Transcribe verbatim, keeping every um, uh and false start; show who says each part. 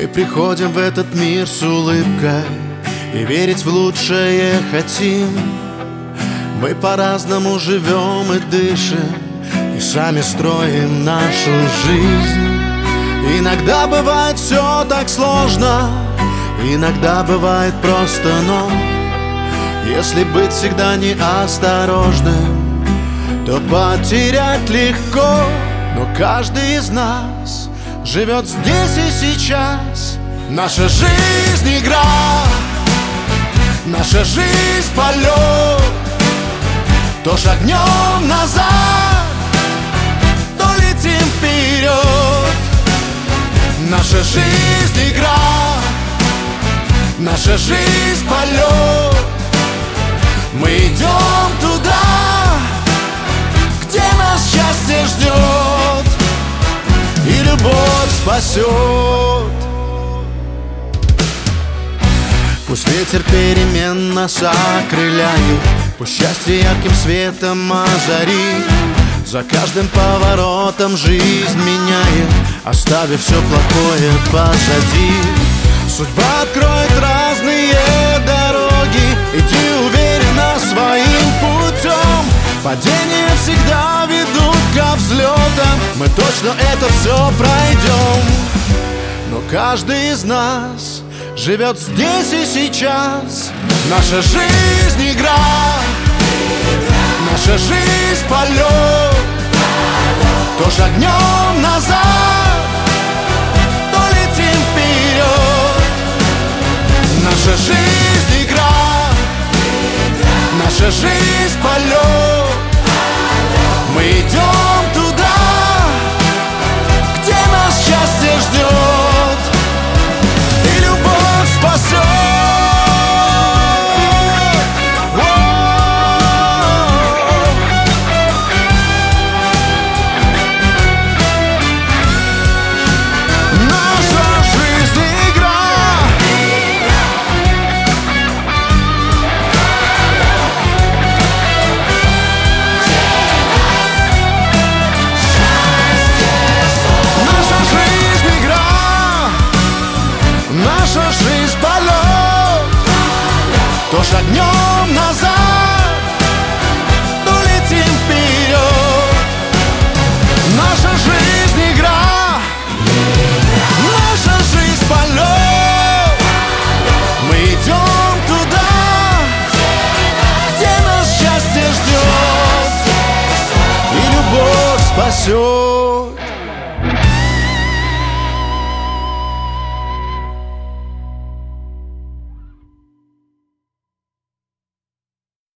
Speaker 1: Мы приходим в этот мир с улыбкой и верить в лучшее хотим. Мы по-разному живем и дышим, и сами строим нашу жизнь. Иногда бывает все так сложно, иногда бывает просто, но если быть всегда неосторожным, то потерять легко. Но каждый из нас живет здесь и сейчас. Наша жизнь игра, наша жизнь полет. То шагнем назад, то летим вперед. Наша жизнь игра, наша жизнь полет. Мы идем туда, где нас счастье ждет и любовь спасет. Пусть ветер перемен нас окрыляет, пусть счастье ярким светом озарит. За каждым поворотом жизнь меняет, оставив все плохое позади. Судьба откроет разные дороги, иди уверенно своим путем. Падения всегда ведут ко взлетам, мы точно это все пройдем. Но каждый из нас живет здесь и сейчас. Наша жизнь игра, наша жизнь полет. То шагнем назад, то летим вперед. Наша жизнь игра, наша жизнь полет. Мы идем туда, где нас счастье ждет и любовь спасет. Наша жизнь полет. То шагнем назад, то летим вперед. Наша жизнь игра, наша жизнь полет. Мы идем туда, где нас счастье ждет и любовь спасет.